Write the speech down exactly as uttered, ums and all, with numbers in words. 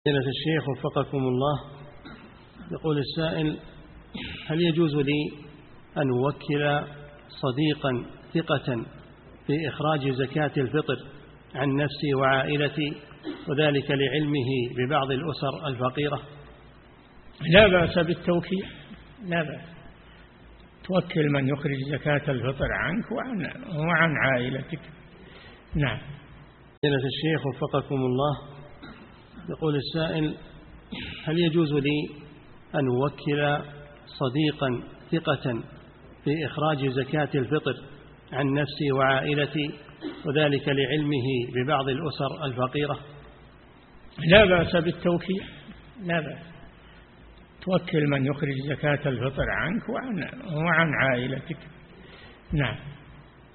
فضيلة الشيخ وفقكم الله، يقول السائل: هل يجوز لي أن أوكل صديقا ثقة في إخراج زكاة الفطر عن نفسي وعائلتي، وذلك لعلمه ببعض الأسر الفقيرة؟ لا بأس بالتوكيل، لا بأس، توكل من يخرج زكاة الفطر عنك وعن, وعن عائلتك. نعم. فضيلة الشيخ وفقكم الله، يقول السائل: هل يجوز لي أن أوكل صديقا ثقة في إخراج زكاة الفطر عن نفسي وعائلتي، وذلك لعلمه ببعض الأسر الفقيرة؟ لا بأس بالتوكيل، لا بأس، توكل من يخرج زكاة الفطر عنك وعن, وعن عائلتك. نعم.